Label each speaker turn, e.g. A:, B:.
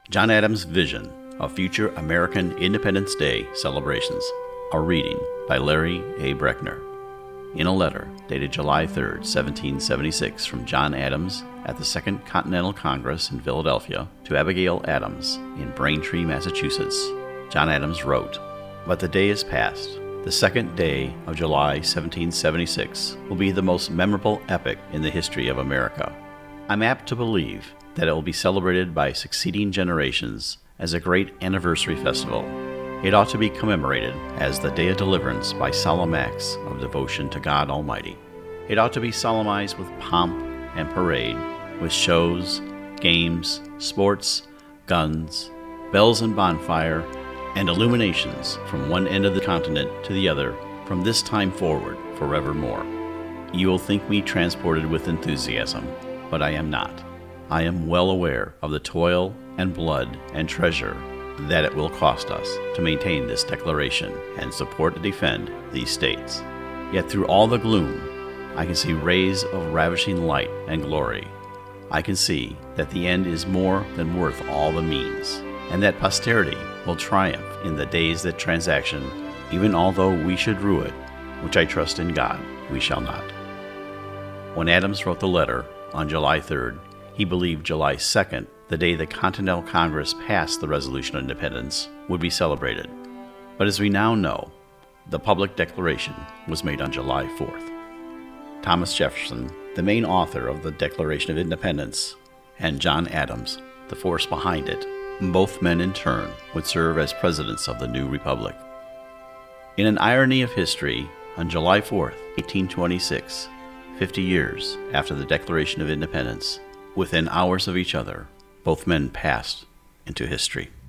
A: John Adams' Vision of Future American Independence Day Celebrations. A reading by Larry A. Brechner. In a letter dated July 3, 1776, from John Adams at the Second Continental Congress in Philadelphia to Abigail Adams in Braintree, Massachusetts, John Adams wrote, "But the day is past. The second day of July 1776 will be the most memorable epoch in the history of America. I'm apt to believe that it will be celebrated by succeeding generations as a great anniversary festival. It ought to be commemorated as the Day of Deliverance by solemn acts of devotion to God Almighty. It ought to be solemnized with pomp and parade, with shows, games, sports, guns, bells and bonfire, and illuminations from one end of the continent to the other from this time forward forevermore. You will think me transported with enthusiasm, but I am not. I am well aware of the toil and blood and treasure that it will cost us to maintain this declaration and support and defend these states. Yet through all the gloom, I can see rays of ravishing light and glory. I can see that the end is more than worth all the means, and that posterity will triumph in the days that transaction, even although we should rue it, which I trust in God we shall not." When Adams wrote the letter on July 3rd, he believed July 2nd, the day the Continental Congress passed the Resolution of Independence, would be celebrated. But as we now know, the public declaration was made on July 4th. Thomas Jefferson, the main author of the Declaration of Independence, and John Adams, the force behind it, both men in turn would serve as presidents of the new republic. In an irony of history, on July 4th, 1826, 50 years after the Declaration of Independence, within hours of each other, both men passed into history.